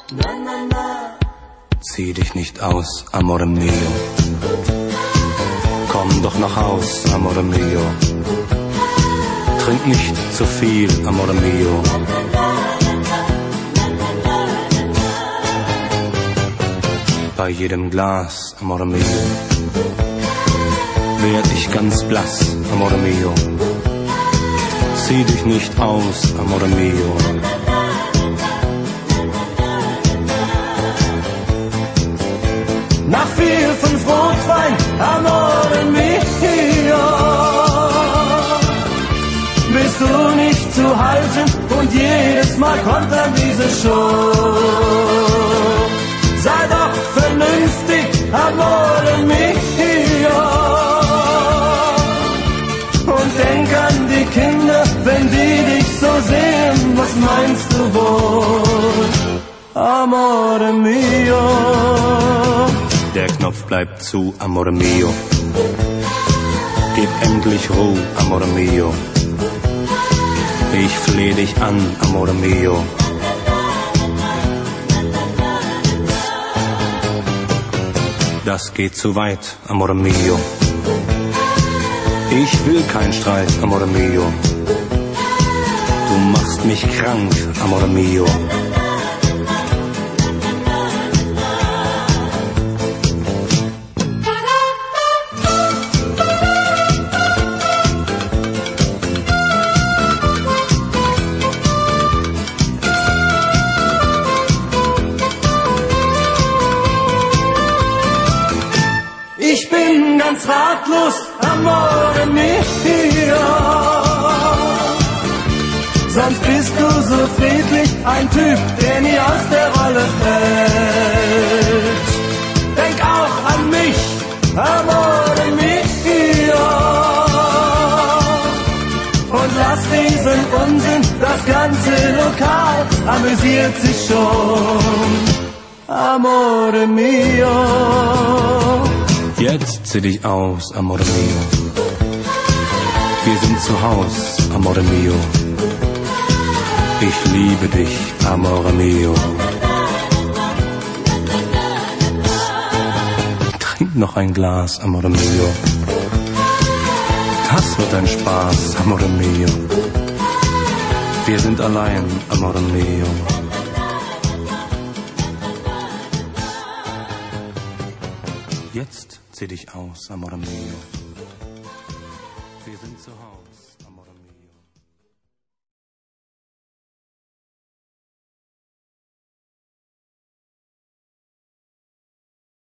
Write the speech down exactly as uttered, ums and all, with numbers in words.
Zieh dich nicht aus, amore mio. Komm doch nach Haus, amore mio. Trink nicht zu viel, amore mio. Bei jedem Glas, amore mio, werd ich ganz blass, amore mio. Zieh dich nicht aus, amore mio. Nach vier, fünf Rotwein, amore mio, bist du nicht zu halten und jedes Mal kommt dann diese Show. Sei doch vernünftig, amore mio, und denk an die Kinder, wenn die dich so sehen, was meinst du wohl, amore mio? Der Knopf bleibt zu, amore mio. Gib endlich Ruhe, amore mio. Ich fleh dich an, amore mio. Das geht zu weit, amore mio. Ich will kein Streit, amore mio. Du machst mich krank, amore mio. Ich bin ganz ratlos, amore mio. Sonst bist du so friedlich, ein Typ, der nie aus der Rolle fällt. Denk auch an mich, amore mio. Und lass diesen Unsinn, das ganze Lokal amüsiert sich schon, amore mio. Jetzt zieh dich aus, amore mio. Wir sind zu Haus, amore mio. Ich liebe dich, amore mio. Trink noch ein Glas, amore mio. Das wird ein Spaß, amore mio. Wir sind allein, amore mio. Jetzt zieh dich aus, amore mio. Wir sind zu Haus.